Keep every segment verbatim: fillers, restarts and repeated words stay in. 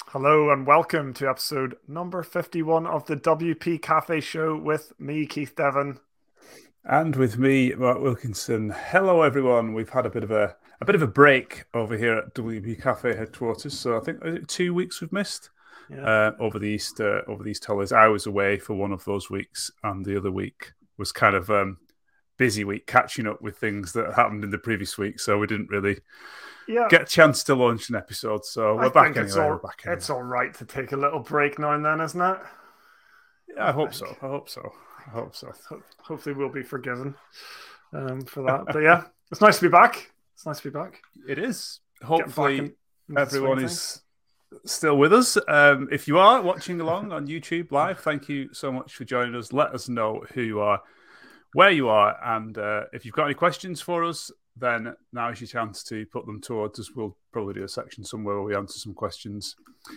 Hello and welcome to episode number fifty-one of the W P Cafe Show with me, Keith Devon. And with me, Mark Wilkinson. Hello, everyone. We've had a bit of a a bit of a break over here at W P Cafe headquarters. So I think is it two weeks we've missed Yeah. uh, over the Easter over the Easter holidays. I was away for one of those weeks, and the other week was kind of um, busy week, catching up with things that happened in the previous week. So we didn't really Yeah. get a chance to launch an episode. So we're I back think anyway. it's all, we're back anyway. It's all right to take a little break now and then, isn't it? Yeah, I hope so. I hope so. I hope so. Hopefully we'll be forgiven um, for that. But yeah, it's nice to be back. It's nice to be back. It is. Hopefully in, everyone is still with us. Um, if you are watching along on YouTube live, thank you so much for joining us. Let us know who you are, where you are, and uh, if you've got any questions for us, then now is your chance to put them towards us. We'll probably do a section somewhere where we answer some questions.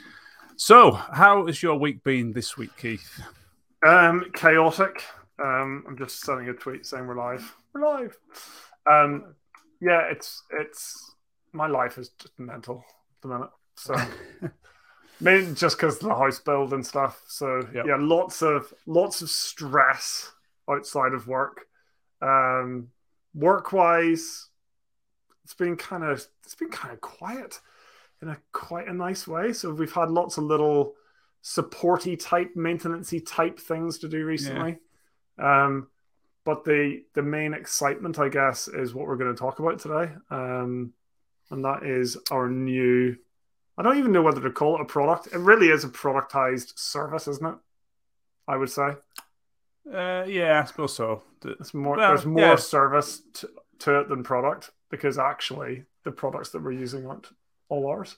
So, how has your week been this week, Keith? Um, chaotic. Um, I'm just sending a tweet saying we're live. We're live. Um, yeah, it's it's my life is just mental at the minute. So, maybe just because the house build and stuff. So yep. yeah, lots of lots of stress outside of work. Um, work wise, it's been kind of it's been kind of quiet in a quite a nice way. So we've had lots of little supporty type, maintenancey type things to do recently. Yeah. Um, but the the main excitement, I guess, is what we're going to talk about today. Um, and that is our new, I don't even know whether to call it a product. It really is a productized service, isn't it? I would say. Uh, yeah, I suppose so. It's more, well, there's more yeah. service to, to it than product, because actually the products that we're using aren't all ours.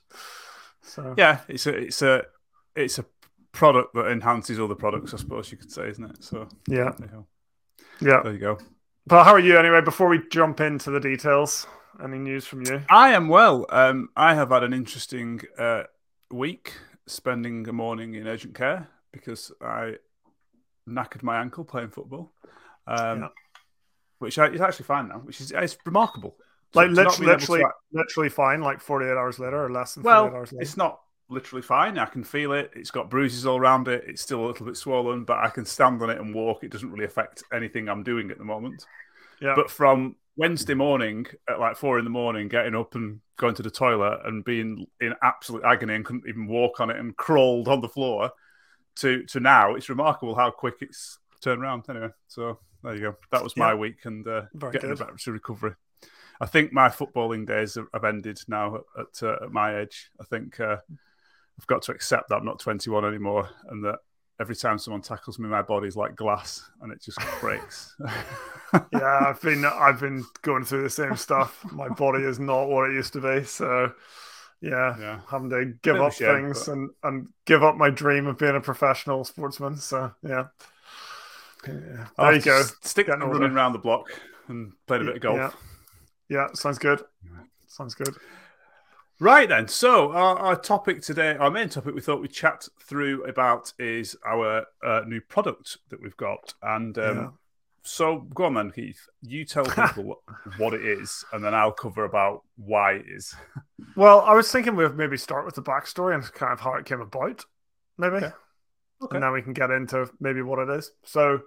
So yeah, it's a it's a it's a product that enhances other products, I suppose you could say, isn't it? So yeah, there yeah. There you go. But how are you anyway? Before we jump into the details, any news from you? I am well. Um, I have had an interesting uh, week, spending a morning in urgent care because I knackered my ankle playing football, um, yeah. which I, is actually fine now, which is it's remarkable. Like literally, literally, to... literally fine. Like forty-eight hours later, or less than forty-eight well, hours later. It's not literally fine. I can feel it. It's got bruises all around it. It's still a little bit swollen, but I can stand on it and walk. It doesn't really affect anything I'm doing at the moment. Yeah. But from Wednesday morning at like four in the morning, getting up and going to the toilet and being in absolute agony and couldn't even walk on it and crawled on the floor, to to now, it's remarkable how quick it's turned around. Anyway, so there you go. That was my yeah. week and uh, getting good. Back to recovery. I think my footballing days have ended now at, uh, at my age. I think uh, I've got to accept that I'm not twenty-one anymore, and that every time someone tackles me, my body's like glass and it just breaks. yeah, I've been I've been going through the same stuff. My body is not what it used to be, so yeah, yeah. having to give up shame, things but... and, and give up my dream of being a professional sportsman. So yeah, yeah. there I'll you go. Stick running older. around the block and playing a bit of golf. Yeah. Yeah, sounds good. Sounds good. Right then, so our, our topic today, our main topic we thought we'd chat through about is our uh, new product that we've got. And um, yeah. so go on then, Keith. You tell people what, what it is, and then I'll cover about why it is. Well, I was thinking we'd maybe start with the backstory and kind of how it came about, maybe. Okay. Okay. And then we can get into maybe what it is. So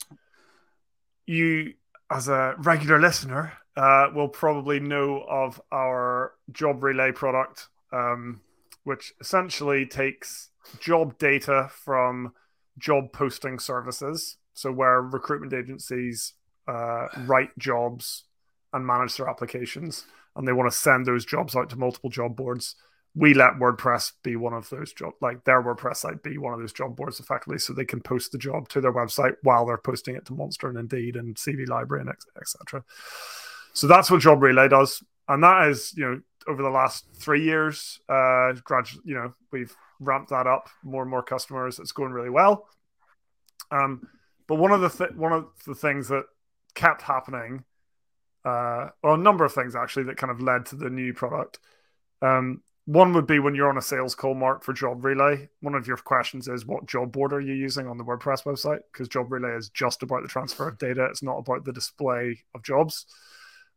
you, as a regular listener, Uh, will probably know of our job relay product, um, which essentially takes job data from job posting services. So where recruitment agencies uh, write jobs and manage their applications, and they want to send those jobs out to multiple job boards. We let WordPress be one of those job, like their WordPress site be one of those job boards effectively, so they can post the job to their website while they're posting it to Monster and Indeed and C V Library and et cetera. So that's what Job Relay does, and that is, you know, over the last three years, uh, gradually, you know, we've ramped that up, more and more customers. It's going really well. Um, but one of the th- one of the things that kept happening, uh, well, a number of things actually that kind of led to the new product. Um, one would be when you're on a sales call, Mark, for Job Relay. One of your questions is, what job board are you using on the WordPress website? Because Job Relay is just about the transfer of data. It's not about the display of jobs.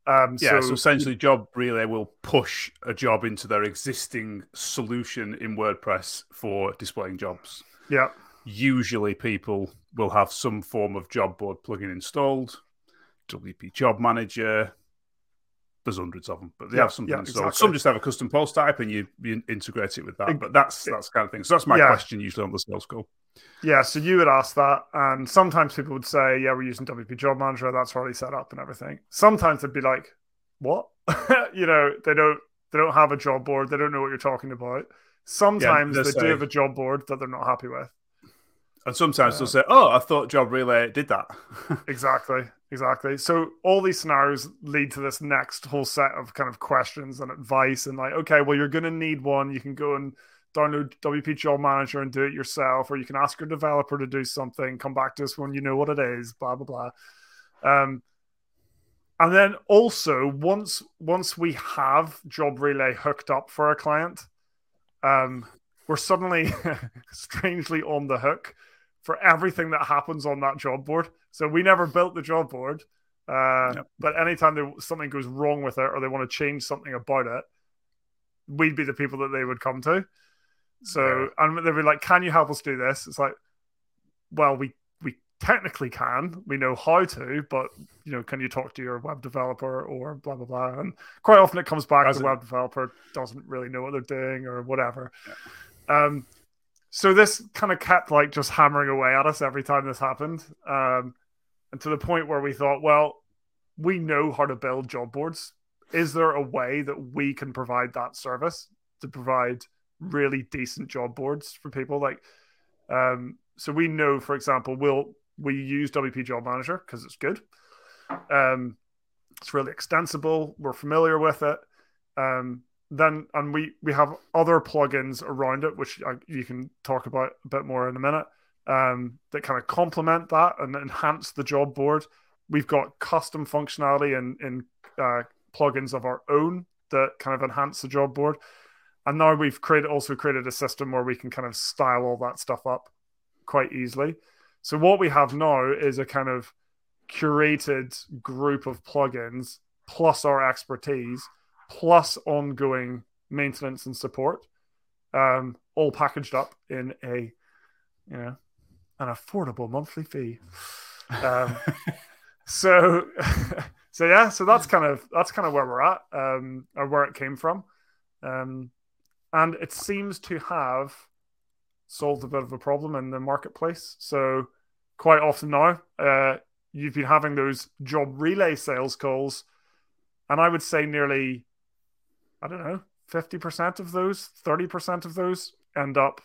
Um, Yeah, so, so essentially Job Relay will push a job into their existing solution in WordPress for displaying jobs. yeah. Usually people will have some form of job board plugin installed, W P Job Manager. There's hundreds of them, but they yeah, have something yeah, installed. exactly. Some just have a custom post type and you, you integrate it with that. But that's that's kind of thing. So that's my yeah. question usually on the sales call. Yeah, so you would ask that, and sometimes people would say, yeah, we're using W P Job Manager, that's already set up and everything. Sometimes they'd be like, what? you know, they don't they don't have a job board, they don't know what you're talking about. Sometimes Yeah, they say, do have a job board that they're not happy with. And sometimes uh, they'll say, oh, I thought Job Relay did that. exactly, exactly. So all these scenarios lead to this next whole set of kind of questions and advice and like, okay, well, you're going to need one. You can go and download W P Job Manager and do it yourself, or you can ask your developer to do something, come back to us when you know what it is, blah, blah, blah. Um, and then also, once once we have Job Relay hooked up for a client, um, we're suddenly strangely on the hook for everything that happens on that job board. So we never built the job board, uh, yep. but anytime there, something goes wrong with it or they want to change something about it, we'd be the people that they would come to. So, yeah. and they'd be like, can you help us do this? It's like, well, we, we technically can, we know how to, but, you know, can you talk to your web developer or blah, blah, blah. And quite often it comes back to the web developer doesn't really know what they're doing or whatever. Yeah. Um, so this kind of kept like just hammering away at us every time this happened. Um, and to the point where we thought, well, we know how to build job boards. Is there a way that we can provide that service to provide really decent job boards for people? Like, um, so we know, for example, we'll, we use W P Job Manager because it's good. Um, it's really extensible. We're familiar with it. Um, Then and we we have other plugins around it, which I, you can talk about a bit more in a minute, um, that kind of complement that and enhance the job board. We've got custom functionality in in uh, plugins of our own that kind of enhance the job board, and now we've created also created a system where we can kind of style all that stuff up quite easily. So what we have now is a kind of curated group of plugins plus our expertise, plus ongoing maintenance and support, um, all packaged up in a, you know, an affordable monthly fee. Um, so, so yeah, so that's kind of that's kind of where we're at, um, or where it came from, um, and it seems to have solved a bit of a problem in the marketplace. So, quite often now, uh, you've been having those Job Relay sales calls, and I would say nearly, I don't know, fifty percent of those, thirty percent of those end up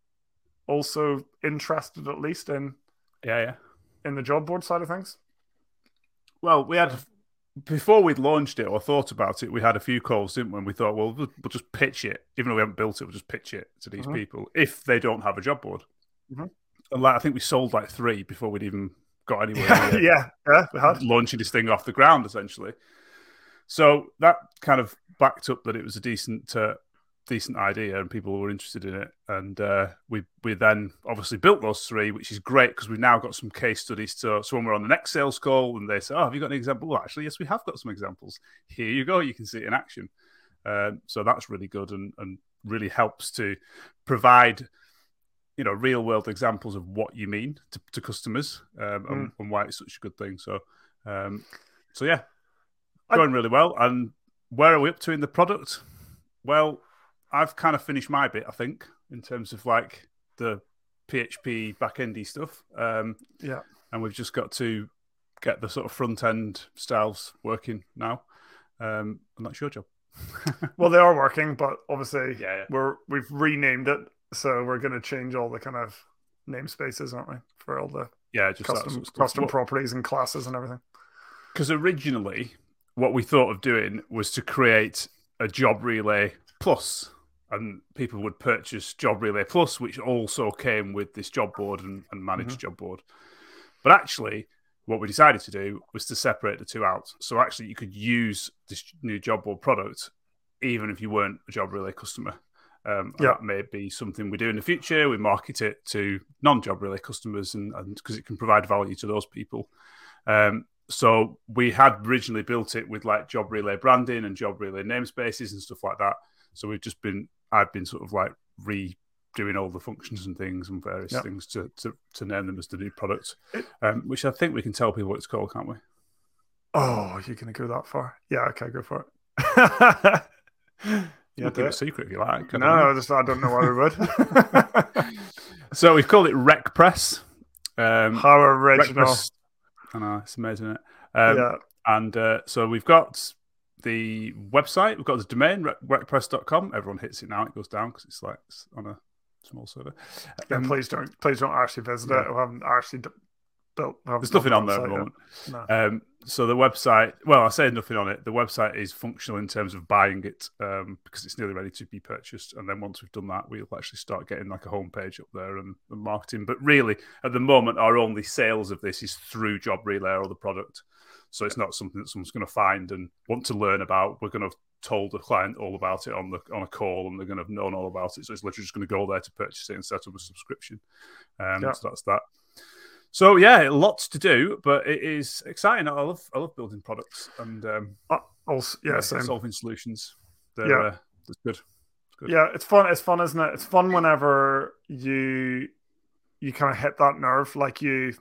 also interested at least in yeah, yeah. in the job board side of things. Well, we had, before we'd launched it or thought about it, we had a few calls, didn't we? And we thought, well, we'll just pitch it. Even though we haven't built it, we'll just pitch it to these mm-hmm. people if they don't have a job board. Mm-hmm. And like, I think we sold like three before we'd even got anywhere yeah, yeah, yeah, we had. launching this thing off the ground, essentially. So that kind of backed up that it was a decent uh, decent idea and people were interested in it. And uh, we we then obviously built those three, which is great because we've now got some case studies. To, so when we're on the next sales call and they say, oh, have you got an example? Well, actually, yes, we have got some examples. Here you go. You can see it in action. Um, so that's really good and, and really helps to provide, you know, real world examples of what you mean to, to customers um, mm. and, and why it's such a good thing. So, um, so yeah. Going really well. And where are we up to in the product? Well, I've kind of finished my bit, I think, in terms of like the P H P backendy stuff. Um, yeah. And we've just got to get the sort of front end styles working now. Um, and that's your job. Well, they are working, but obviously yeah, yeah. we're we've renamed it, so we're going to change all the kind of namespaces, aren't we, for all the yeah, just custom sort of custom what, properties and classes and everything. Because originally, what we thought of doing was to create a Job Relay Plus, and people would purchase Job Relay Plus, which also came with this job board and, and managed mm-hmm. job board. But actually, what we decided to do was to separate the two out. So actually, you could use this new job board product even if you weren't a Job Relay customer. Um, yeah. That may be something we do in the future. We market it to non-Job Relay customers and because it can provide value to those people. Um, so we had originally built it with like Job Relay branding and Job Relay namespaces and stuff like that. So we've just been, I've been sort of like redoing all the functions and things and various yep. things to, to to name them as the new product, um, which I think we can tell people what it's called, can't we? Oh, you're going to go that far? Yeah, okay, go for it. Yeah, keep it a secret if you like. No, I, just, I don't know why we would. So we've called it RecPress. Um, How original. RecPress. I know, it's amazing, isn't it? Um, yeah. And uh, so we've got the website, we've got the domain, rec press dot com. Everyone hits it now, it goes down because it's like it's on a small server. Yeah, um, please don't please don't actually visit yeah. it. I haven't actually built. There's nothing on there at the moment. No. Um, so the website, well, I say nothing on it. The website is functional in terms of buying it um, because it's nearly ready to be purchased. And then once we've done that, we'll actually start getting like a homepage up there and, and marketing. But really, at the moment, our only sales of this is through Job Relay or the product. So it's not something that someone's going to find and want to learn about. We're going to have told the client all about it on the on a call, and they're going to have known all about it. So it's literally just going to go there to purchase it and set up a subscription. Um, yeah. So that's that. So yeah, lots to do, but it is exciting. I love I love building products and um, uh, also yeah, yeah same. solving solutions. They're, yeah, uh, it's good. It's good. Yeah, it's fun. It's fun, isn't it? It's fun whenever you you kind of hit that nerve, like you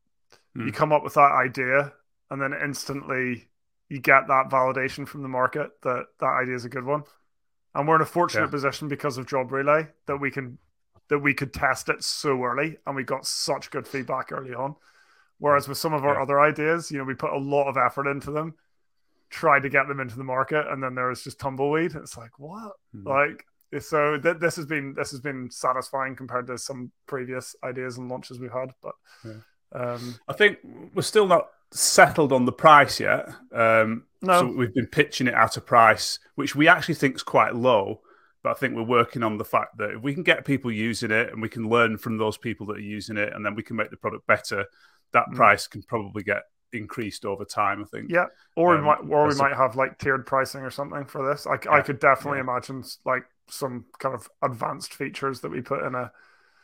mm. you come up with that idea, and then instantly you get that validation from the market that that idea is a good one. And we're in a fortunate yeah. position because of Job Relay that we can. that we could test it so early and we got such good feedback early on. Whereas with some of our yeah. other ideas, you know, we put a lot of effort into them, tried to get them into the market, and then there was just tumbleweed. It's like, what? Mm-hmm. Like, so th- this has been this has been satisfying compared to some previous ideas and launches we've had. But yeah. um, I think we're still not settled on the price yet. Um, no. So we've been pitching it at a price which we actually think is quite low. But I think we're working on the fact that if we can get people using it and we can learn from those people that are using it, and then we can make the product better, that mm. price can probably get increased over time, I think. Yeah. Or um, we might or we might have like tiered pricing or something for this. I, yeah. I could definitely yeah. imagine like some kind of advanced features that we put in a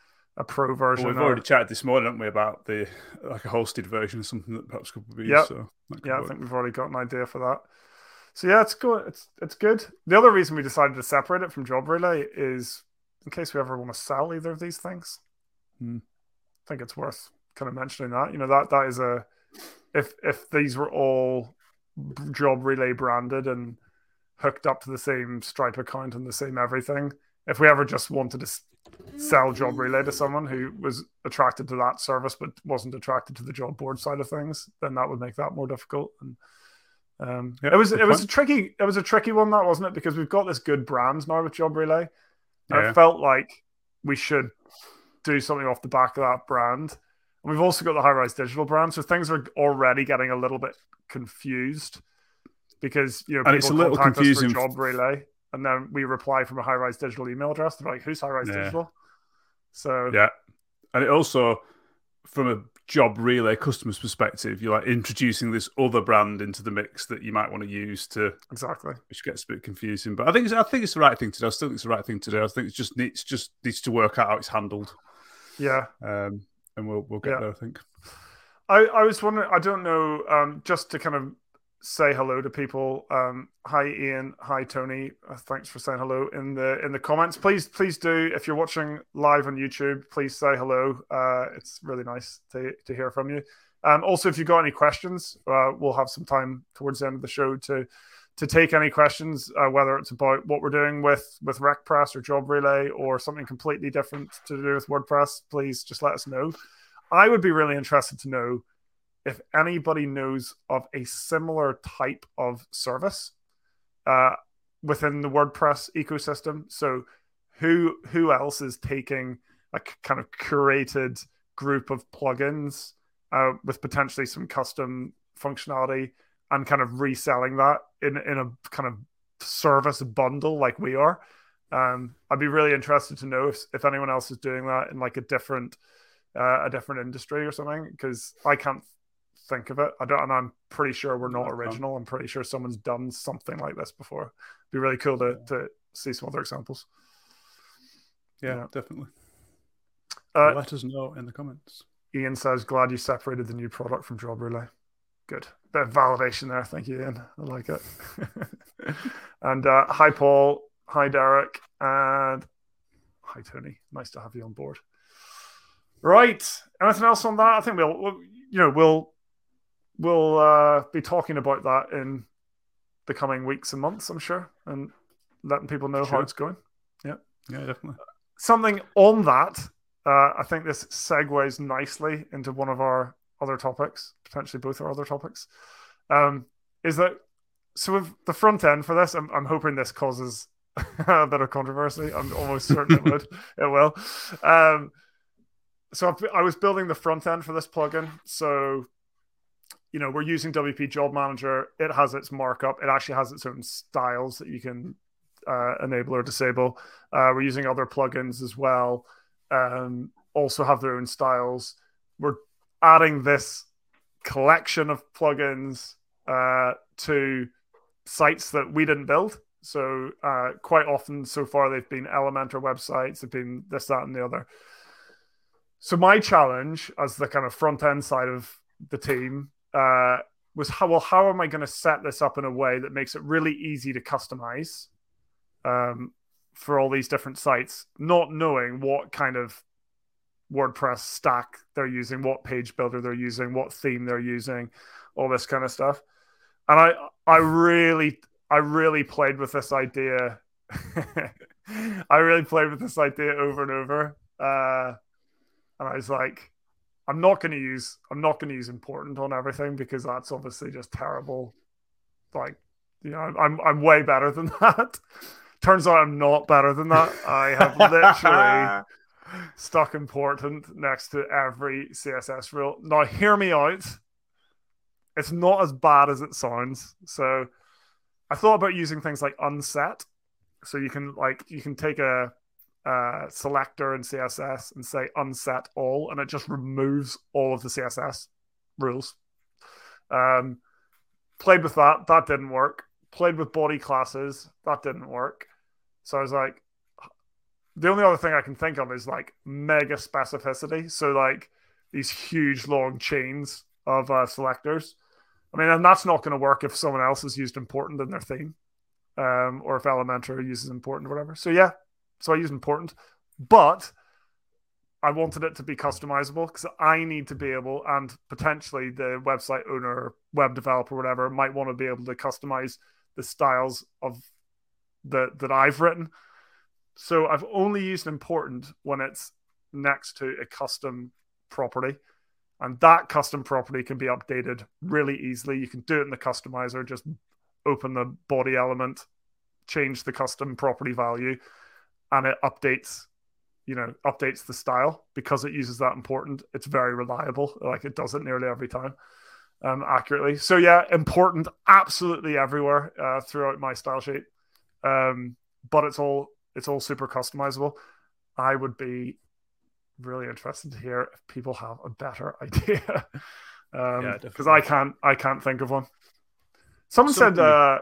a pro version. Well, we've or... already chatted this morning, haven't we, about the like a hosted version of something that perhaps could be yep. used. So yeah, work. I think we've already got an idea for that. So yeah, it's good. It's it's good. The other reason we decided to separate it from Job Relay is in case we ever want to sell either of these things. Hmm. I think it's worth kind of mentioning that. You know, that that is a if if these were all Job Relay branded and hooked up to the same Stripe account and the same everything, if we ever just wanted to sell Job Relay to someone who was attracted to that service but wasn't attracted to the job board side of things, then that would make that more difficult. And Um, yeah, it was it point. was a tricky it was a tricky one, that wasn't it? Because we've got this good brand now with Job Relay. And yeah. It felt like we should do something off the back of that brand. And we've also got the High Rise Digital brand, so things are already getting a little bit confused because you know and people it's a little contact confusing us for Job Relay, and then we reply from a High Rise Digital email address. They're like, "Who's High Rise yeah. Digital?" So yeah, and it also from a Job Relay customer's perspective, you're like introducing this other brand into the mix that you might want to use to exactly, which gets a bit confusing. But I think it's, I think it's the right thing to do. I still think it's the right thing to do. I think it's just needs just needs to work out how it's handled. Yeah, um, and we'll we'll get yeah. there. I think. I I was wondering. I don't know. Um, just to kind of say hello to people. Um, hi Ian. Hi Tony. Uh, thanks for saying hello in the in the comments. Please please do, if you're watching live on YouTube, please say hello. Uh, it's really nice to to hear from you. Um, also, if you've got any questions, uh, we'll have some time towards the end of the show to to take any questions, uh, whether it's about what we're doing with with RecPress or Job Relay or something completely different to do with WordPress. Please just let us know. I would be really interested to know if anybody knows of a similar type of service uh, within the WordPress ecosystem. So who who else is taking a kind of curated group of plugins uh, with potentially some custom functionality and kind of reselling that in, in a kind of service bundle like we are? Um, I'd be really interested to know if, if anyone else is doing that in like a different uh, a different industry or something, because I can't think of it. I don't, and I'm pretty sure we're not original. I'm pretty sure someone's done something like this before. It'd be really cool to yeah. to see some other examples. Yeah, yeah. definitely. Uh, Let us know in the comments. Ian says, "Glad you separated the new product from Job Relay." Good. Bit of validation there. Thank you, Ian. I like it. And uh, hi, Paul. Hi, Derek. And hi, Tony. Nice to have you on board. Right. Anything else on that? I think we'll, we'll you know, we'll we'll uh, be talking about that in the coming weeks and months, I'm sure, and letting people know sure. how it's going. Yeah. Yeah, definitely. Something on that, uh, I think this segues nicely into one of our other topics, potentially both our other topics, um, is that, so with the front end for this, I'm, I'm hoping this causes a bit of controversy. I'm almost certain it would. It will. Um, so I've, I was building the front end for this plugin. So, you know, we're using W P Job Manager. It has its markup. It actually has its own styles that you can uh, enable or disable. Uh, we're using other plugins as well. Um, also have their own styles. We're adding this collection of plugins uh, to sites that we didn't build. So uh, quite often so far they've been Elementor websites, they've been this, that, and the other. So my challenge as the kind of front end side of the team uh, was how well how am I going to set this up in a way that makes it really easy to customize um, for all these different sites, not knowing what kind of WordPress stack they're using, what page builder they're using, what theme they're using, all this kind of stuff. And I I really I really played with this idea. I really played with this idea over and over. Uh, and I was like, I'm not going to use I'm not going to use important on everything because that's obviously just terrible. Like, you know, I'm I'm way better than that. Turns out I'm not better than that. I have literally stuck important next to every C S S rule. Now, hear me out. It's not as bad as it sounds. So I thought about using things like unset. So you can like you can take a, a selector in C S S and say unset all, and it just removes all of the C S S rules. Um, played with that. That didn't work. Played with body classes. That didn't work. So I was like, the only other thing I can think of is like mega specificity. So like these huge long chains of uh, selectors. I mean, and that's not going to work if someone else has used important in their theme, um, or if Elementor uses important or whatever. So yeah, so I use important, but I wanted it to be customizable because I need to be able, and potentially the website owner, web developer, whatever, might want to be able to customize the styles of the that I've written. So I've only used important when it's next to a custom property. And that custom property can be updated really easily. You can do it in the customizer, just open the body element, change the custom property value, and it updates, you know, updates the style because it uses that important. It's very reliable. Like it does it nearly every time um, accurately. So yeah, important absolutely everywhere uh, throughout my style sheet. Um, but it's all it's all super customizable. I would be really interested to hear if people have a better idea, um yeah, because I can't I can't think of one. Someone Something. said uh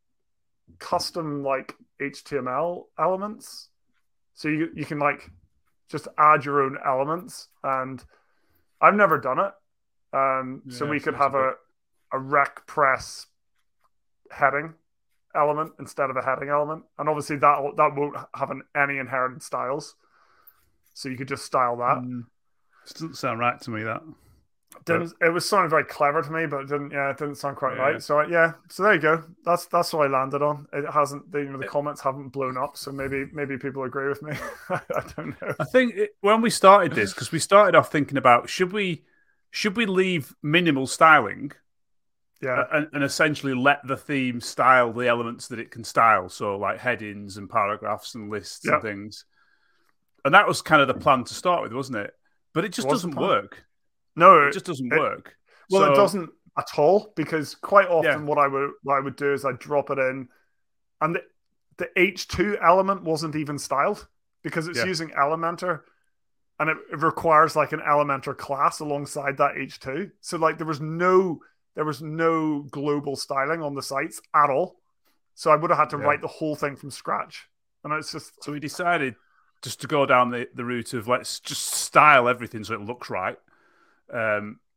custom like H T M L elements, so you you can like just add your own elements, and I've never done it. Um yeah, so we could have a a rec press heading element instead of a heading element, and obviously that that won't have an, any inherent styles. So you could just style that. Mm, it doesn't sound right to me, that. Didn't, it was sounding very clever to me, but it didn't. Yeah, it didn't sound quite yeah. right. So yeah, so there you go. That's that's what I landed on. It hasn't. The, you know, the comments haven't blown up, so maybe maybe people agree with me. I don't know. I think it, when we started this, because we started off thinking about should we should we leave minimal styling, yeah, and, and essentially let the theme style the elements that it can style. So like headings and paragraphs and lists yeah. and things. And that was kind of the plan to start with, wasn't it? But it just it doesn't work. No, it just doesn't it, work. Well, so, it doesn't at all, because quite often yeah. what I would what I would do is I'd drop it in, and the, the H two element wasn't even styled because it's yeah. using Elementor, and it, it requires like an Elementor class alongside that H two. So like there was no there was no global styling on the sites at all. So I would have had to yeah. write the whole thing from scratch, and it's just so we decided. Just to go down the, the route of let's just style everything so it looks right. Um,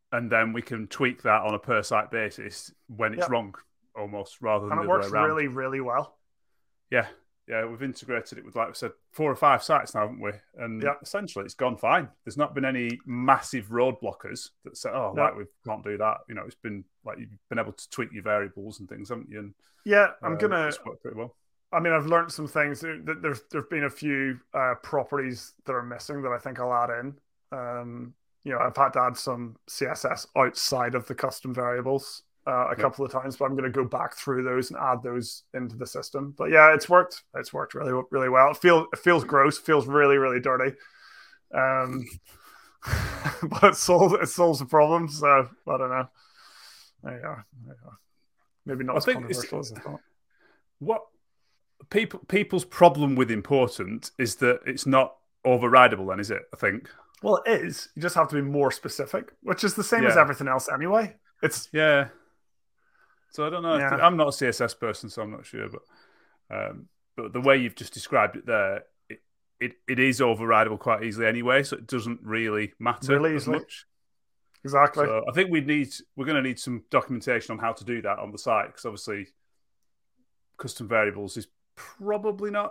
and then we can tweak that on a per site basis when it's Yep. wrong, almost, rather than And the it other works way around. really, really well. Yeah, yeah, we've integrated it with, like we said, four or five sites now, haven't we? And Yep. essentially, it's gone fine. There's not been any massive roadblockers that say, "Oh, No. like we can't do that." You know, it's been like you've been able to tweak your variables and things, haven't you? And Yeah, I'm uh, gonna. it's worked pretty well. I mean, I've learned some things. There- There's there've been a few uh, properties that are missing that I think I'll add in. Um, you know, I've had to add some C S S outside of the custom variables uh, a Yep. couple of times, but I'm going to go back through those and add those into the system. But yeah, it's worked. It's worked really, really well. It feels it feels gross. Feels really, really dirty. Um, but it solves it solves the problem. So I don't know. There you go. There you go. Maybe not I as think it's- controversial as I thought. What people people's problem with important is that it's not overridable. Then is it? I think. Well, it is. You just have to be more specific, which is the same as Yeah. everything else anyway. It's Yeah. So I don't know. Yeah. I'm not a C S S person, so I'm not sure. But um, but the way you've just described it there, it, it, it is overridable quite easily anyway. So it doesn't really matter Really as easily. much. exactly. So I think we need we're going to need some documentation on how to do that on the site, because obviously custom variables is probably not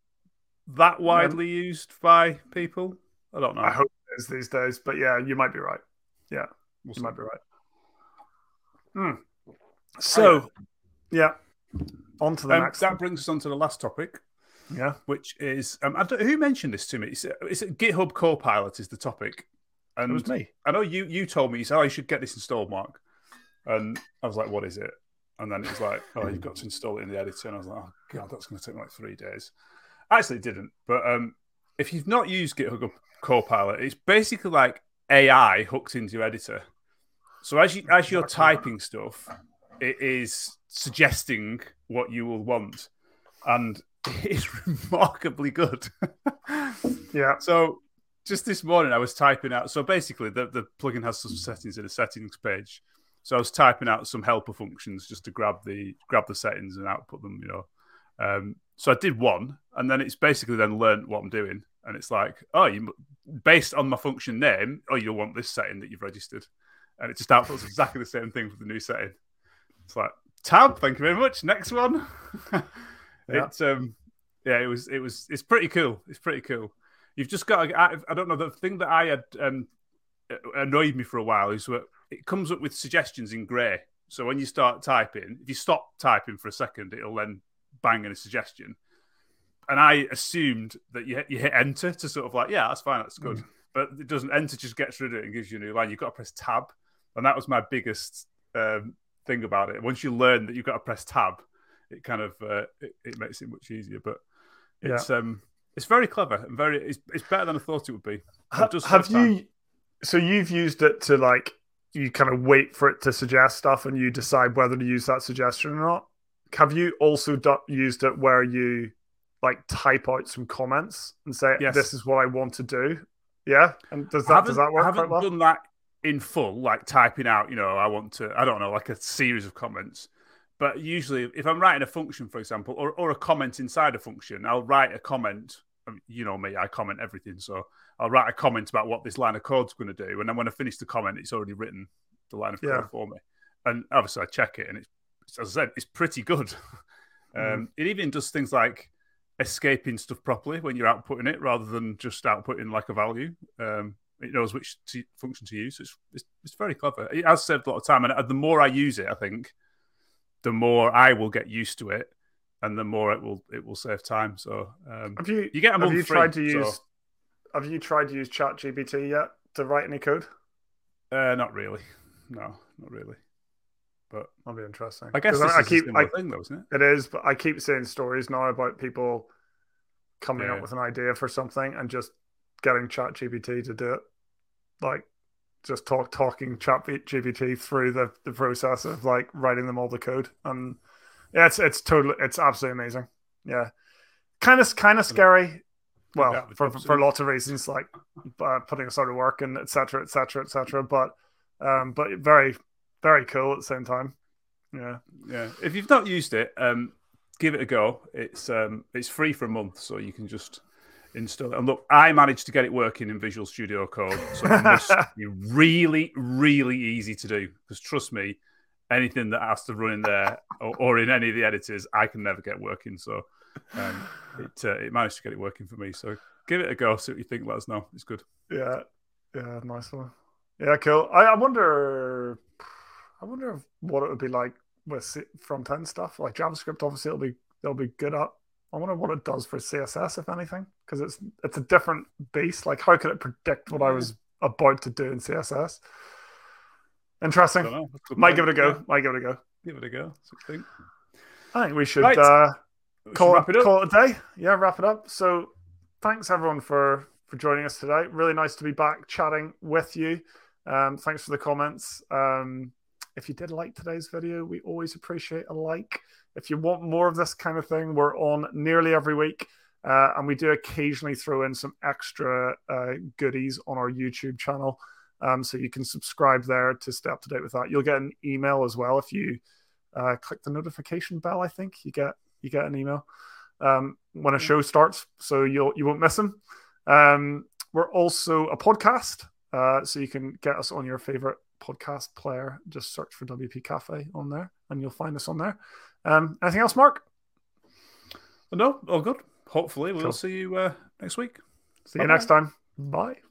that widely used by people. I don't know. I hope it is these days, but yeah, you might be right. Yeah, We'll you see. might be right. Hmm. So, yeah, on to the Um, next. that one. brings us on to the last topic, Yeah, which is um, I don't, who mentioned this to me? It's, it's GitHub Copilot is the topic, and it was me. I know you you told me, you said, "Oh, you should get this installed, Mark," and I was like, "What is it?" And then it was like, "Oh, you've got to install it in the editor," and I was like, "Oh God, that's going to take me like three days." Actually, it didn't. But um, if you've not used GitHub Copilot, it's basically like A I hooked into your editor. So as you as you're Exactly. typing stuff, it is suggesting what you will want, and it's remarkably good. Yeah, So just this morning, I was typing out. So basically, the, the plugin has some settings in the settings page. So I was typing out some helper functions just to grab the grab the settings and output them. You know, um, so I did one, and then it's basically then learned what I'm doing, and it's like, oh, you based on my function name, oh, you'll want this setting that you've registered, and it just outputs exactly the same thing for the new setting. It's like, tab, thank you very much. Next one. Yeah. It's um, yeah, it was it was it's pretty cool. It's pretty cool. You've just got to, I, I don't know, the thing that I had um, annoyed me for a while is that it comes up with suggestions in grey. So when you start typing, if you stop typing for a second, it'll then bang in a suggestion. And I assumed that you hit, you hit enter to sort of like, yeah, that's fine, that's good. Mm. But it doesn't. Enter just gets rid of it and gives you a new line. You've got to press tab. And that was my biggest um, thing about it. Once you learn that you've got to press tab, it kind of uh, it, it makes it much easier. But it's yeah. um it's very clever and very it's, it's better than I thought it would be. Ha- have you? So you've used it to like you kind of wait for it to suggest stuff and you decide whether to use that suggestion or not. Have you also do- used it where you like type out some comments and say, yes. "This is what I want to do"? Yeah, and does that does that work? I haven't quite well? done that in full, like typing out. You know, I want to. I don't know, like a series of comments. But usually, if I'm writing a function, for example, or, or a comment inside a function, I'll write a comment. You know me, I comment everything. So I'll write a comment about what this line of code's going to do. And then when I finish the comment, it's already written the line of code yeah. for me. And obviously I check it. And it's, as I said, it's pretty good. mm. um, it even does things like escaping stuff properly when you're outputting it rather than just outputting like a value. Um, it knows which to, function to use. It's, it's, it's very clever. It has saved a lot of time. And the more I use it, I think, the more I will get used to it, and the more it will it will save time. So um, have you you get a have you free, tried to use so. have you tried to use ChatGPT yet to write any code? Uh, not really. No, not really. But that'll be interesting. I guess this I is keep, a similar I, thing, though, isn't it? It is, but I keep seeing stories now about people coming yeah. up with an idea for something and just getting ChatGPT to do it, like just talk talking ChatGPT through the, the process of like writing them all the code. And yeah, it's it's totally it's absolutely amazing. Yeah, kind of kind of scary. Well, yeah, for, for, for lots of reasons, like uh, putting us out of work and et cetera, et cetera, et cetera. But um, but very very cool at the same time. Yeah, yeah. If you've not used it, um, give it a go. It's um, it's free for a month, so you can just. install it. And look, I managed to get it working in Visual Studio Code, so it must be really, really easy to do. Because trust me, anything that has to run in there or, or in any of the editors, I can never get working. So um, it uh, it managed to get it working for me. So give it a go. See what you think. Let us know. It's good. Yeah, yeah, nice one. Yeah, cool. I, I wonder, I wonder what it would be like with front end stuff. Like JavaScript, obviously, it'll be it'll be good at. I wonder what it does for C S S, if anything, because it's it's a different beast. Like, how could it predict what I was about to do in C S S? Interesting. Might give it a go. Yeah. Might give it a go. Give it a go. Something. I think we should right. uh, we call, should wrap it, it call it a day. Yeah, wrap it up. So, thanks everyone for for joining us today. Really nice to be back chatting with you. Um, thanks for the comments. Um, if you did like today's video, we always appreciate a like. If you want more of this kind of thing, we're on nearly every week. Uh, and we do occasionally throw in some extra uh, goodies on our YouTube channel. Um, so you can subscribe there to stay up to date with that. You'll get an email as well if you uh, click the notification bell. I think you get you get an email um, when a show starts, so you'll you won't miss them. Um, we're also a podcast, uh, so you can get us on your favorite podcast player. Just search for W P Cafe on there, and you'll find us on there. Um, anything else, Mark? No, all good. Hopefully, we'll cool. see you uh, next week. See Bye-bye. you next time. Bye.